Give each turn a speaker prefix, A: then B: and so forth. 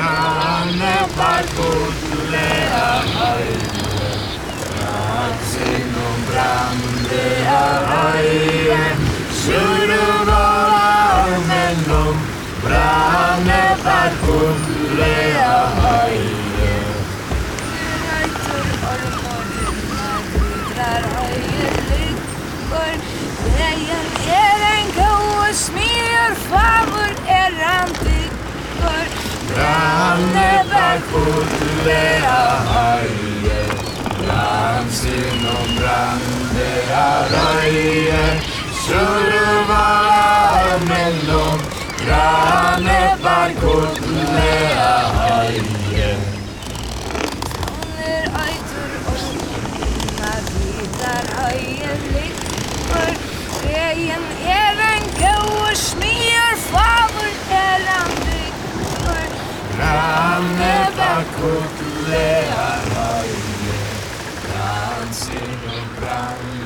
A: Brane parkutlea haie, Sinun brandea haie, Suruvala armenum, Brane parkutlea haie.
B: Rætur ormorna gudrar haie liggur, Vegin en góð smíur, fagur hann byggur,
A: Brane parkutlea haie, Sinun brandea haie, Suruvala armenum, Brane parkutlea haie.
B: Sónir ætur ormorna gudrar haie liggur, Vegin en góð smíur, fagur hann byggur,
A: Brane parkutlea haie, Sinun brandea